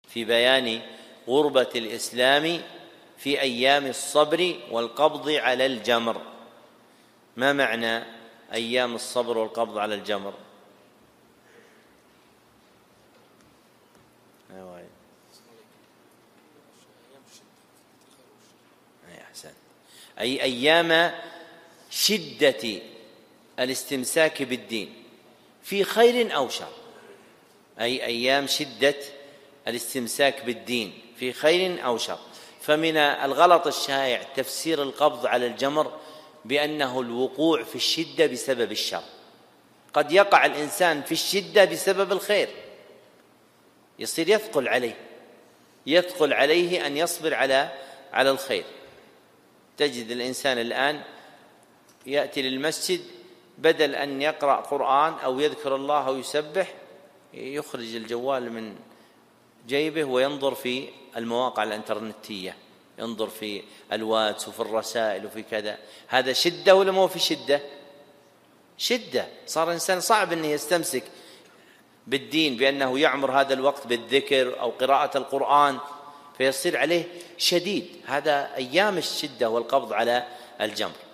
في بيان غربة الإسلام في أيام الصبر والقبض على الجمر. ما معنى أيام الصبر والقبض على الجمر؟ أي أيام شدة الاستمساك بالدين في خير أو شر، أي أيام شدة الاستمساك بالدين في خير أو شر. فمن الغلط الشائع تفسير القبض على الجمر بأنه الوقوع في الشدة بسبب الشر. قد يقع الإنسان في الشدة بسبب الخير، يصير يثقل عليه أن يصبر على الخير. تجد الإنسان الآن يأتي للمسجد بدل أن يقرأ قرآن أو يذكر الله أو يسبح، يخرج الجوال من جيبه وينظر في المواقع الإنترنتية، ينظر في الواتس وفي الرسائل وفي كذا. هذا شدة ولا مو في شدة؟ صار إنسان صعب أنه يستمسك بالدين بأنه يعمر هذا الوقت بالذكر أو قراءة القرآن، فيصير عليه شديد. هذا أيام الشدة والقبض على الجمر.